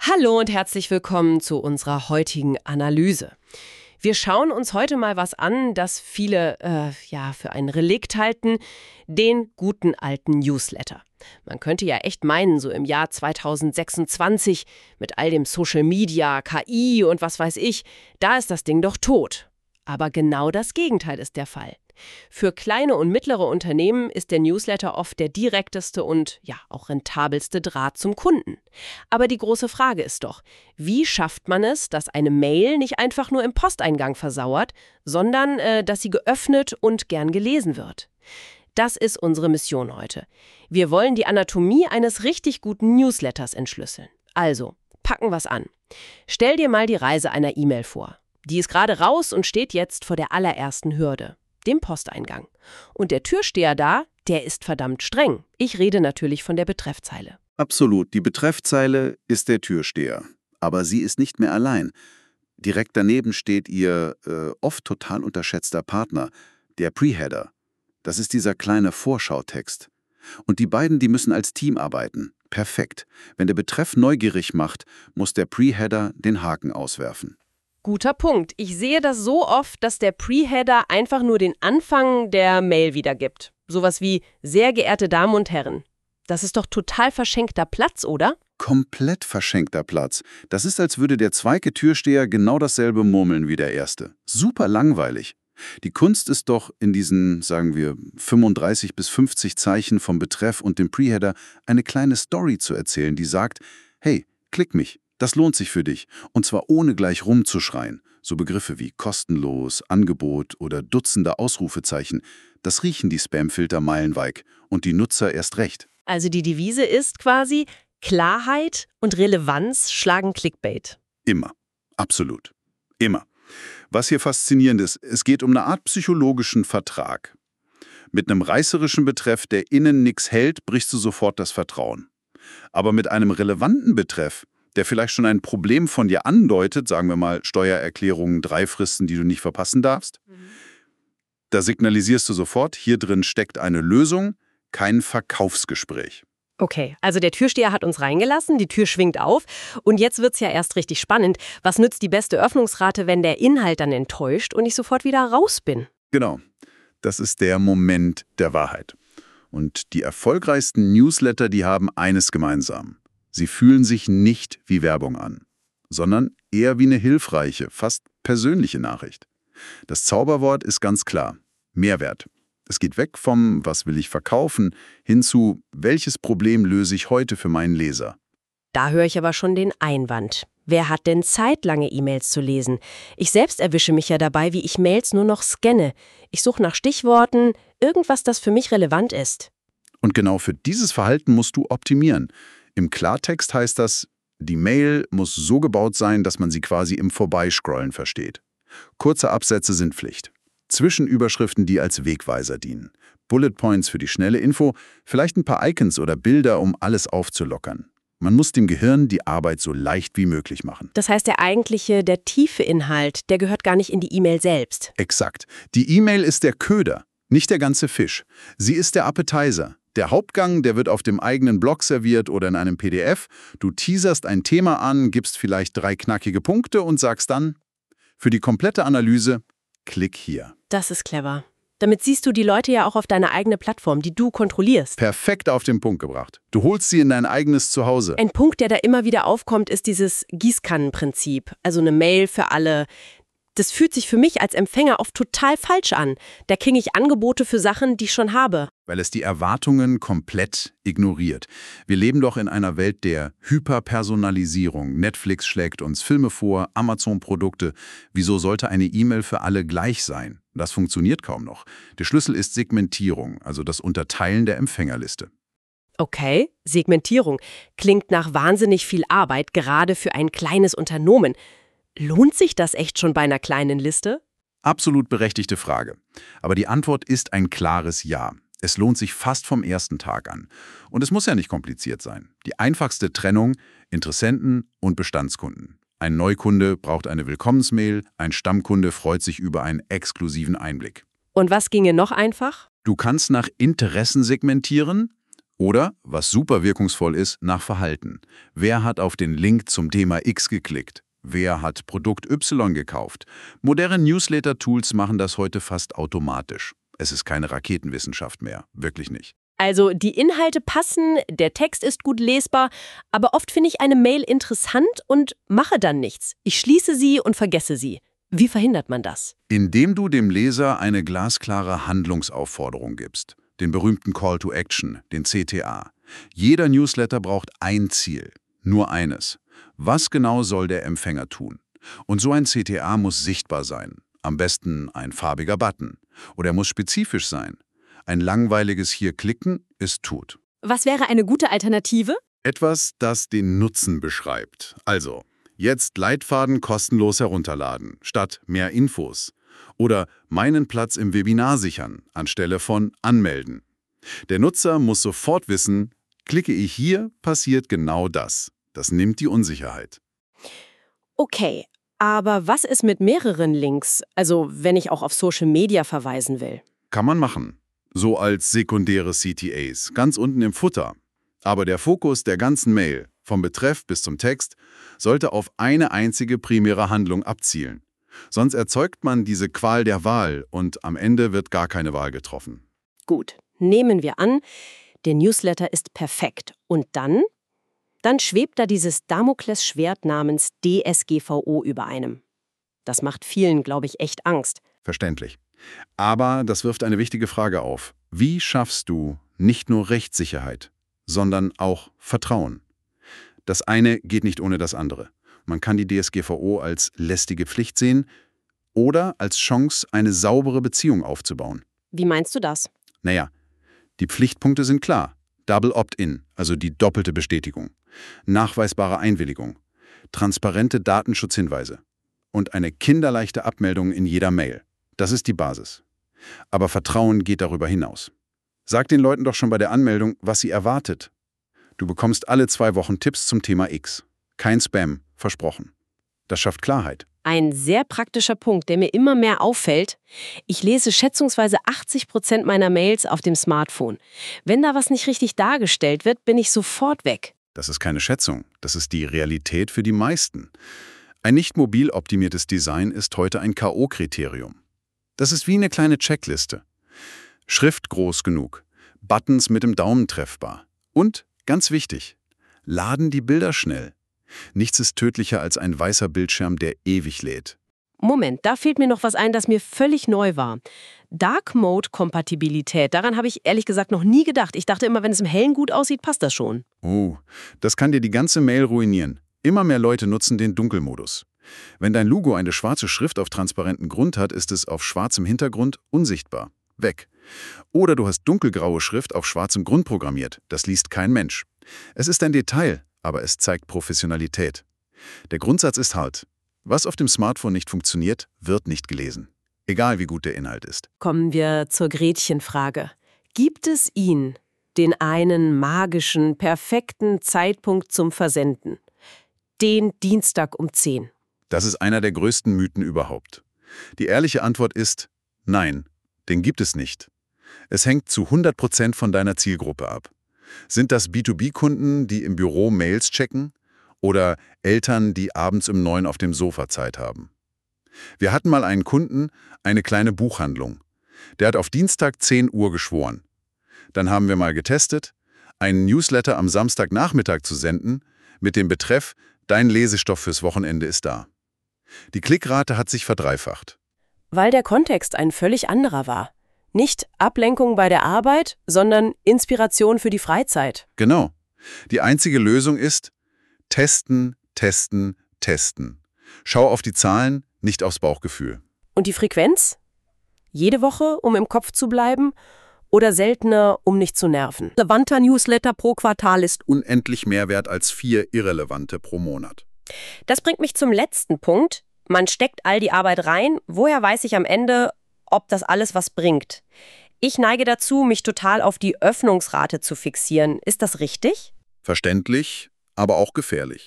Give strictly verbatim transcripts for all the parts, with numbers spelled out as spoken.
Hallo und herzlich willkommen zu unserer heutigen Analyse. Wir schauen uns heute mal was an, das viele äh, ja, für ein Relikt halten, den guten alten Newsletter. Man könnte ja echt meinen, so im Jahr zweitausendsechsundzwanzig mit all dem Social Media, K I und was weiß ich, da ist das Ding doch tot. Aber genau das Gegenteil ist der Fall. Für kleine und mittlere Unternehmen ist der Newsletter oft der direkteste und ja auch rentabelste Draht zum Kunden. Aber die große Frage ist doch, wie schafft man es, dass eine Mail nicht einfach nur im Posteingang versauert, sondern äh, dass sie geöffnet und gern gelesen wird? Das ist unsere Mission heute. Wir wollen die Anatomie eines richtig guten Newsletters entschlüsseln. Also, packen wir's an. Stell dir mal die Reise einer E-Mail vor. Die ist gerade raus und steht jetzt vor der allerersten Hürde, dem Posteingang. Und der Türsteher da, der ist verdammt streng. Ich rede natürlich von der Betreffzeile. Absolut, die Betreffzeile ist der Türsteher. Aber sie ist nicht mehr allein. Direkt daneben steht ihr äh, oft total unterschätzter Partner, der Pre-Header. Das ist dieser kleine Vorschautext. Und die beiden, die müssen als Team arbeiten. Perfekt. Wenn der Betreff neugierig macht, muss der Pre-Header den Haken auswerfen. Guter Punkt. Ich sehe das so oft, dass der Pre-Header einfach nur den Anfang der Mail wiedergibt. Sowas wie „Sehr geehrte Damen und Herren". Das ist doch total verschenkter Platz, oder? Komplett verschenkter Platz. Das ist, als würde der zweite Türsteher genau dasselbe murmeln wie der erste. Super langweilig. Die Kunst ist doch, in diesen, sagen wir, fünfunddreißig bis fünfzig Zeichen vom Betreff und dem Pre-Header eine kleine Story zu erzählen, die sagt, hey, klick mich. Das lohnt sich für dich. Und zwar ohne gleich rumzuschreien. So Begriffe wie kostenlos, Angebot oder Dutzende Ausrufezeichen. Das riechen die Spamfilter meilenweit und die Nutzer erst recht. Also die Devise ist quasi, Klarheit und Relevanz schlagen Clickbait. Immer. Absolut. Immer. Was hier faszinierend ist, es geht um eine Art psychologischen Vertrag. Mit einem reißerischen Betreff, der innen nichts hält, brichst du sofort das Vertrauen. Aber mit einem relevanten Betreff, der vielleicht schon ein Problem von dir andeutet, sagen wir mal Steuererklärungen, drei Fristen, die du nicht verpassen darfst, mhm. da signalisierst du sofort, hier drin steckt eine Lösung, kein Verkaufsgespräch. Okay, also der Türsteher hat uns reingelassen, die Tür schwingt auf und jetzt wird's ja erst richtig spannend. Was nützt die beste Öffnungsrate, wenn der Inhalt dann enttäuscht und ich sofort wieder raus bin? Genau, das ist der Moment der Wahrheit. Und die erfolgreichsten Newsletter, die haben eines gemeinsam. Sie fühlen sich nicht wie Werbung an, sondern eher wie eine hilfreiche, fast persönliche Nachricht. Das Zauberwort ist ganz klar: Mehrwert. Es geht weg vom „Was will ich verkaufen" hin zu „Welches Problem löse ich heute für meinen Leser?" Da höre ich aber schon den Einwand. Wer hat denn Zeit, lange E-Mails zu lesen? Ich selbst erwische mich ja dabei, wie ich Mails nur noch scanne. Ich suche nach Stichworten, irgendwas, das für mich relevant ist. Und genau für dieses Verhalten musst du optimieren. Im Klartext heißt das, die Mail muss so gebaut sein, dass man sie quasi im Vorbeiscrollen versteht. Kurze Absätze sind Pflicht. Zwischenüberschriften, die als Wegweiser dienen. Bullet Points für die schnelle Info, vielleicht ein paar Icons oder Bilder, um alles aufzulockern. Man muss dem Gehirn die Arbeit so leicht wie möglich machen. Das heißt, der eigentliche, der tiefe Inhalt, der gehört gar nicht in die E-Mail selbst. Exakt. Die E-Mail ist der Köder, nicht der ganze Fisch. Sie ist der Appetizer. Der Hauptgang, der wird auf dem eigenen Blog serviert oder in einem P D F. Du teaserst ein Thema an, gibst vielleicht drei knackige Punkte und sagst dann, für die komplette Analyse, klick hier. Das ist clever. Damit siehst du die Leute ja auch auf deine eigene Plattform, die du kontrollierst. Perfekt auf den Punkt gebracht. Du holst sie in dein eigenes Zuhause. Ein Punkt, der da immer wieder aufkommt, ist dieses Gießkannenprinzip. Also eine Mail für alle. Das fühlt sich für mich als Empfänger oft total falsch an. Da kriege ich Angebote für Sachen, die ich schon habe. Weil es die Erwartungen komplett ignoriert. Wir leben doch in einer Welt der Hyperpersonalisierung. Netflix schlägt uns Filme vor, Amazon-Produkte. Wieso sollte eine E-Mail für alle gleich sein? Das funktioniert kaum noch. Der Schlüssel ist Segmentierung, also das Unterteilen der Empfängerliste. Okay, Segmentierung. Klingt nach wahnsinnig viel Arbeit, gerade für ein kleines Unternehmen. Lohnt sich das echt schon bei einer kleinen Liste? Absolut berechtigte Frage. Aber die Antwort ist ein klares Ja. Es lohnt sich fast vom ersten Tag an. Und es muss ja nicht kompliziert sein. Die einfachste Trennung: Interessenten und Bestandskunden. Ein Neukunde braucht eine Willkommensmail, ein Stammkunde freut sich über einen exklusiven Einblick. Und was ginge noch einfach? Du kannst nach Interessen segmentieren. Oder, was super wirkungsvoll ist, nach Verhalten. Wer hat auf den Link zum Thema X geklickt? Wer hat Produkt Y gekauft? Moderne Newsletter-Tools machen das heute fast automatisch. Es ist keine Raketenwissenschaft mehr, wirklich nicht. Also die Inhalte passen, der Text ist gut lesbar, aber oft finde ich eine Mail interessant und mache dann nichts. Ich schließe sie und vergesse sie. Wie verhindert man das? Indem du dem Leser eine glasklare Handlungsaufforderung gibst. Den berühmten Call to Action, den C T A. Jeder Newsletter braucht ein Ziel, nur eines. Was genau soll der Empfänger tun? Und so ein C T A muss sichtbar sein. Am besten ein farbiger Button. Oder er muss spezifisch sein. Ein langweiliges Hier klicken ist tot. Was wäre eine gute Alternative? Etwas, das den Nutzen beschreibt. Also, jetzt Leitfaden kostenlos herunterladen, statt mehr Infos. Oder meinen Platz im Webinar sichern, anstelle von anmelden. Der Nutzer muss sofort wissen, klicke ich hier, passiert genau das. Das nimmt die Unsicherheit. Okay, aber was ist mit mehreren Links? Also, wenn ich auch auf Social Media verweisen will. Kann man machen. So als sekundäre C T As, ganz unten im Footer. Aber der Fokus der ganzen Mail, vom Betreff bis zum Text, sollte auf eine einzige primäre Handlung abzielen. Sonst erzeugt man diese Qual der Wahl und am Ende wird gar keine Wahl getroffen. Gut, nehmen wir an, der Newsletter ist perfekt. Und dann? Dann schwebt da dieses Damoklesschwert namens D S G V O über einem. Das macht vielen, glaube ich, echt Angst. Verständlich. Aber das wirft eine wichtige Frage auf. Wie schaffst du nicht nur Rechtssicherheit, sondern auch Vertrauen? Das eine geht nicht ohne das andere. Man kann die D S G V O als lästige Pflicht sehen oder als Chance, eine saubere Beziehung aufzubauen. Wie meinst du das? Naja, die Pflichtpunkte sind klar. Double Opt-in, also die doppelte Bestätigung. Nachweisbare Einwilligung. Transparente Datenschutzhinweise. Und eine kinderleichte Abmeldung in jeder Mail. Das ist die Basis. Aber Vertrauen geht darüber hinaus. Sag den Leuten doch schon bei der Anmeldung, was sie erwartet. Du bekommst alle zwei Wochen Tipps zum Thema X. Kein Spam, versprochen. Das schafft Klarheit. Ein sehr praktischer Punkt, der mir immer mehr auffällt. Ich lese schätzungsweise achtzig Prozent meiner Mails auf dem Smartphone. Wenn da was nicht richtig dargestellt wird, bin ich sofort weg. Das ist keine Schätzung, das ist die Realität für die meisten. Ein nicht mobil optimiertes Design ist heute ein K O-Kriterium. Das ist wie eine kleine Checkliste. Schrift groß genug, Buttons mit dem Daumen treffbar. Und, ganz wichtig, laden die Bilder schnell. Nichts ist tödlicher als ein weißer Bildschirm, der ewig lädt. Moment, da fehlt mir noch was ein, das mir völlig neu war. Dark Mode Kompatibilität, daran habe ich ehrlich gesagt noch nie gedacht. Ich dachte immer, wenn es im Hellen gut aussieht, passt das schon. Oh, das kann dir die ganze Mail ruinieren. Immer mehr Leute nutzen den Dunkelmodus. Wenn dein Logo eine schwarze Schrift auf transparentem Grund hat, ist es auf schwarzem Hintergrund unsichtbar. Weg. Oder du hast dunkelgraue Schrift auf schwarzem Grund programmiert. Das liest kein Mensch. Es ist ein Detail, aber es zeigt Professionalität. Der Grundsatz ist hart. Was auf dem Smartphone nicht funktioniert, wird nicht gelesen. Egal wie gut der Inhalt ist. Kommen wir zur Gretchenfrage. Gibt es ihn, den einen magischen, perfekten Zeitpunkt zum Versenden? Den Dienstag um zehn. Das ist einer der größten Mythen überhaupt. Die ehrliche Antwort ist, nein, den gibt es nicht. Es hängt zu hundert Prozent von deiner Zielgruppe ab. Sind das B zwei B-Kunden, die im Büro Mails checken? Oder Eltern, die abends um neun auf dem Sofa Zeit haben? Wir hatten mal einen Kunden, eine kleine Buchhandlung. Der hat auf Dienstag zehn Uhr geschworen. Dann haben wir mal getestet, einen Newsletter am Samstagnachmittag zu senden, mit dem Betreff »Dein Lesestoff fürs Wochenende ist da«. Die Klickrate hat sich verdreifacht. Weil der Kontext ein völlig anderer war. Nicht Ablenkung bei der Arbeit, sondern Inspiration für die Freizeit. Genau. Die einzige Lösung ist testen, testen, testen. Schau auf die Zahlen, nicht aufs Bauchgefühl. Und die Frequenz? Jede Woche, um im Kopf zu bleiben? Oder seltener, um nicht zu nerven? Relevanter Newsletter pro Quartal ist Unendlich mehr wert als vier irrelevante pro Monat. Das bringt mich zum letzten Punkt. Man steckt all die Arbeit rein. Woher weiß ich am Ende, ob das alles was bringt? Ich neige dazu, mich total auf die Öffnungsrate zu fixieren. Ist das richtig? Verständlich, aber auch gefährlich.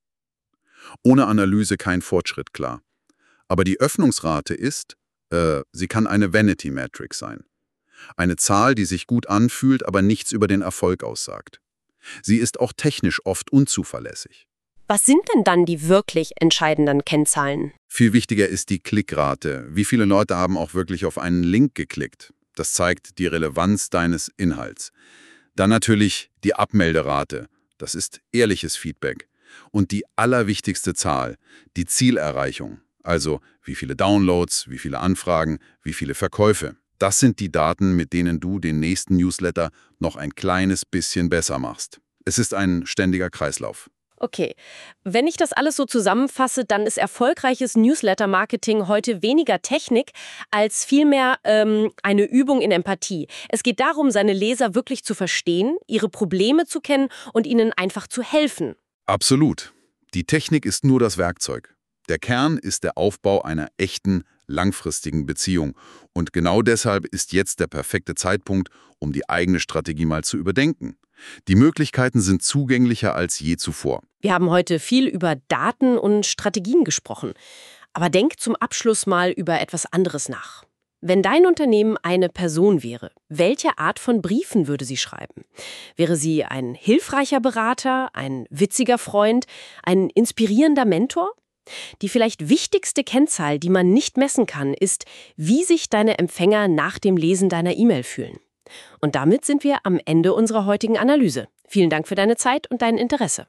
Ohne Analyse kein Fortschritt, klar. Aber die Öffnungsrate ist, äh, sie kann eine Vanity Metric sein. Eine Zahl, die sich gut anfühlt, aber nichts über den Erfolg aussagt. Sie ist auch technisch oft unzuverlässig. Was sind denn dann die wirklich entscheidenden Kennzahlen? Viel wichtiger ist die Klickrate. Wie viele Leute haben auch wirklich auf einen Link geklickt? Das zeigt die Relevanz deines Inhalts. Dann natürlich die Abmelderate. Das ist ehrliches Feedback. Und die allerwichtigste Zahl, die Zielerreichung. Also wie viele Downloads, wie viele Anfragen, wie viele Verkäufe. Das sind die Daten, mit denen du den nächsten Newsletter noch ein kleines bisschen besser machst. Es ist ein ständiger Kreislauf. Okay, wenn ich das alles so zusammenfasse, dann ist erfolgreiches Newsletter-Marketing heute weniger Technik als vielmehr ähm, eine Übung in Empathie. Es geht darum, seine Leser wirklich zu verstehen, ihre Probleme zu kennen und ihnen einfach zu helfen. Absolut. Die Technik ist nur das Werkzeug. Der Kern ist der Aufbau einer echten, langfristigen Beziehung. Und genau deshalb ist jetzt der perfekte Zeitpunkt, um die eigene Strategie mal zu überdenken. Die Möglichkeiten sind zugänglicher als je zuvor. Wir haben heute viel über Daten und Strategien gesprochen. Aber denk zum Abschluss mal über etwas anderes nach. Wenn dein Unternehmen eine Person wäre, welche Art von Briefen würde sie schreiben? Wäre sie ein hilfreicher Berater, ein witziger Freund, ein inspirierender Mentor? Die vielleicht wichtigste Kennzahl, die man nicht messen kann, ist, wie sich deine Empfänger nach dem Lesen deiner E-Mail fühlen. Und damit sind wir am Ende unserer heutigen Analyse. Vielen Dank für deine Zeit und dein Interesse.